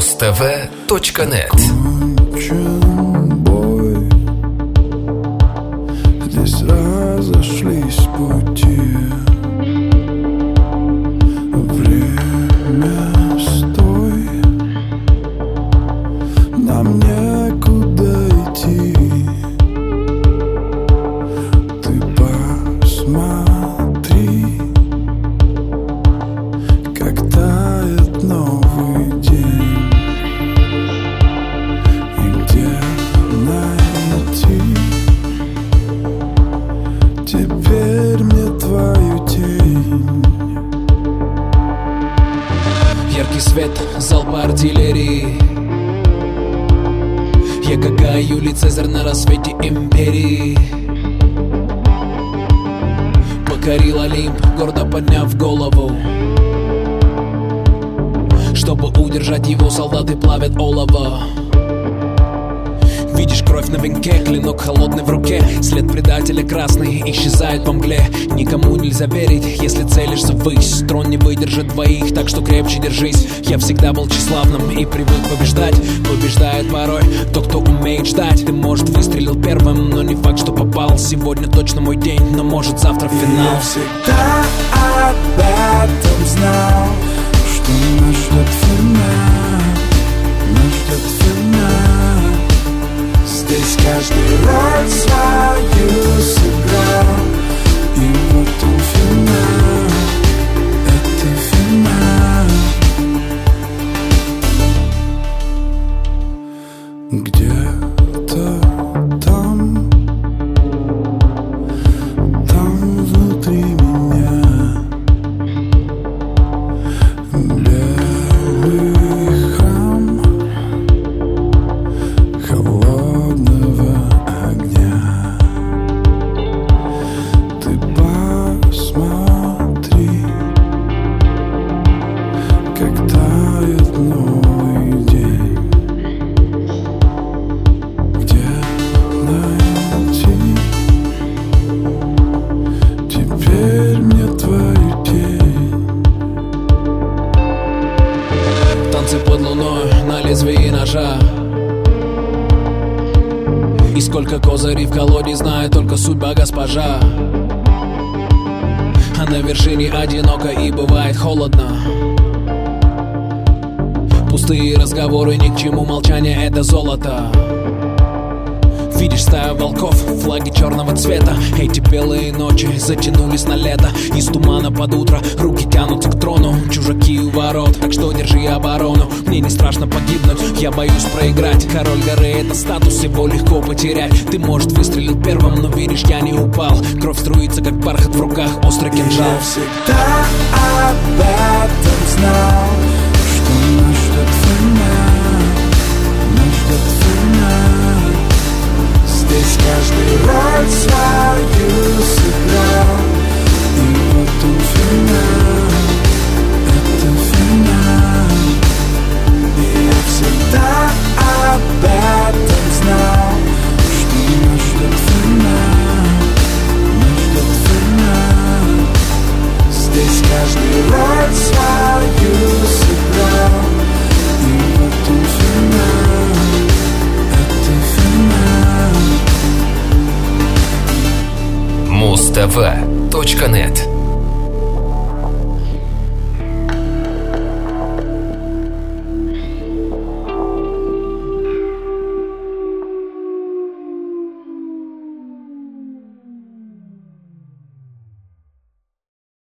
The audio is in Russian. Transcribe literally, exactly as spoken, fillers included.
муз тэ вэ точка нет. Бой. Здесь разошлись пути. Время стой. Нам некуда идти. Ты посмотри, как тает новый день. И где найти теперь мне твою тень? Яркий свет, залп артиллерии. Я как Юлий Цезарь на рассвете империи. Покорил Олимп, гордо подняв голову. Чтобы удержать его, солдаты плавят олово. Видишь кровь на венке, клинок холодный в руке. След предателя красный исчезает во мгле. Никому нельзя верить, если целишься ввысь. Трон не выдержит двоих, так что крепче держись. Я всегда был тщеславным и привык побеждать. Побеждает порой тот, кто умеет ждать. Ты, может, выстрелил первым, но не факт, что попал. Сегодня точно мой день, но может завтра финал. Я всегда об этом знал, что нас ждет финал, нас ждет финал. Здесь каждый роль свою сыграл. И вот он финал, это финал. Где-то там, там внутри меня белый храм холодного огня. Ты посмотри, как тает новый день. Где найти теперь мне твою тень? Танцы под луной на лезвии ножа. И сколько козырей в колоде, знает только судьба госпожа. А на вершине одиноко и бывает холодно. Пустые разговоры ни к чему, молчание — это золото. Видишь стаю волков, флаги черного цвета. Эти белые ночи затянулись на лето. Из тумана под утро руки тянутся к трону. Чужаки у ворот, так что держи оборону. Мне не страшно погибнуть, я боюсь проиграть. Король горы — это статус, его легко потерять. Ты, может, выстрелил первым, но видишь, я не упал. Кровь струится, как бархат в руках, острый кинжал. Я всегда об этом знал, что нас ждет финал, нас ждет финал. Здесь каждый роль свою сыграл. И вот он финал, это финал. И я всегда об этом знал, что нас ждет финал, нас ждет финал. Здесь каждый роль свою сыграл. И вот он финал, это финал. муз тэ вэ точка нет.